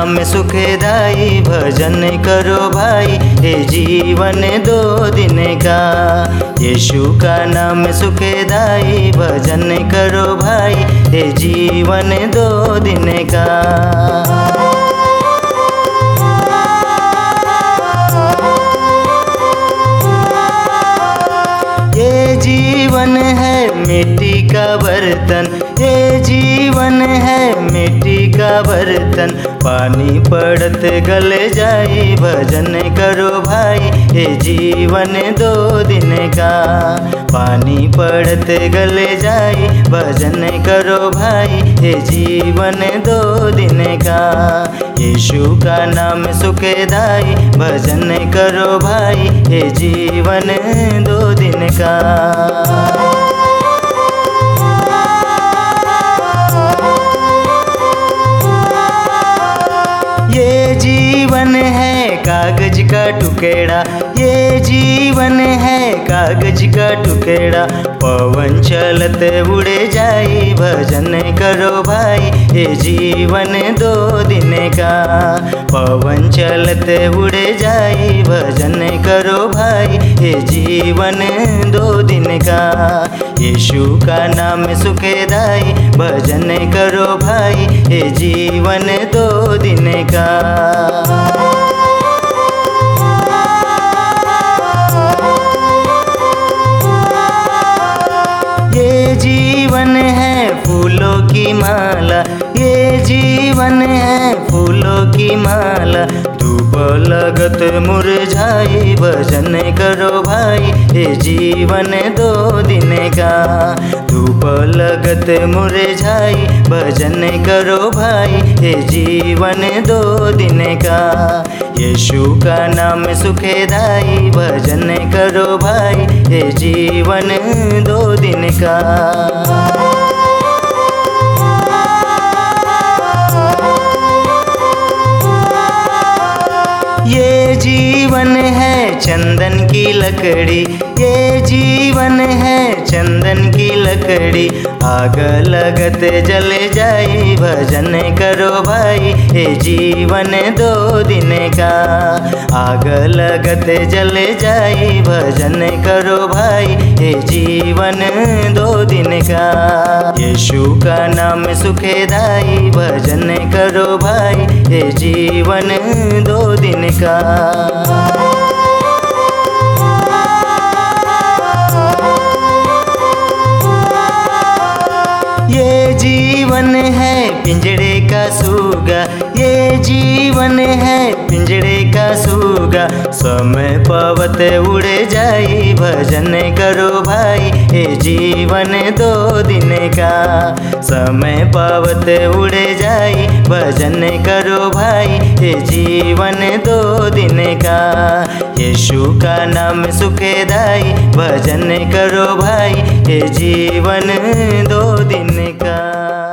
नाम सुखदाई भजन करो भाई, ये जीवन 2 दिन का। यीशु का नाम सुखदाई भजन करो भाई, ये जीवन 2 दिन का। ये जीवन है मिट्टी का बर्तन, ये जीवन है मिट्टी का बर्तन। पानी पड़त गल जाई भजन करो भाई, ये जीवन 2 दिन का। पानी पड़त गल जाई भजन करो भाई, ये जीवन 2 दिन का। यीशु का नाम सुखदाई भजन करो भाई, ये जीवन 2 दिन का। ये जीवन है कागज का टुकड़ा, ये जीवन है कागज का टुकड़ा। पवन चलत उड़े जाई भजन करो भाई, ये जीवन 2 दिन का। पवन चलत उड़े जाई भजन करो भाई, ये जीवन 2 दिन का। यीशु का नाम सुखदाई भजन करो भाई, ये जीवन 2 दिन का। ये जीवन है फूलों की माला, ये जीवन है फूलों की माला। धूप लगत मुरझाई भजन करो भाई, ये जीवन 2 दिन का। धूप लगत मुरझाई भजन करो भाई, ये जीवन 2 दिन का। यीशु का नाम सुखदाई भजन करो भाई, ये जीवन 2 दिन का। ये जीवन है चंदन की लकड़ी, ये जीवन है चंदन की लकड़ी। आग लगत जल जाई भजन करो भाई, ये जीवन 2 दिन का। आग लगत जल जाई भजन करो भाई, ये जीवन 2 दिन का। यीशु का नाम सुखदाई भजन करो भाई, ये जीवन 2 दिन का। ये जीवन है पिंजड़े का सूगा, ये जीवन है पिंजड़े का सूगा। समय पावत उड़े जाई भजन करो भाई, ये जीवन 2 दिन का। समय पावत उड़े जाई भजन करो भाई, ये जीवन 2 दिन का। यीशु का नाम सुखदाई भजन करो भाई, ये जीवन 2 दिन का।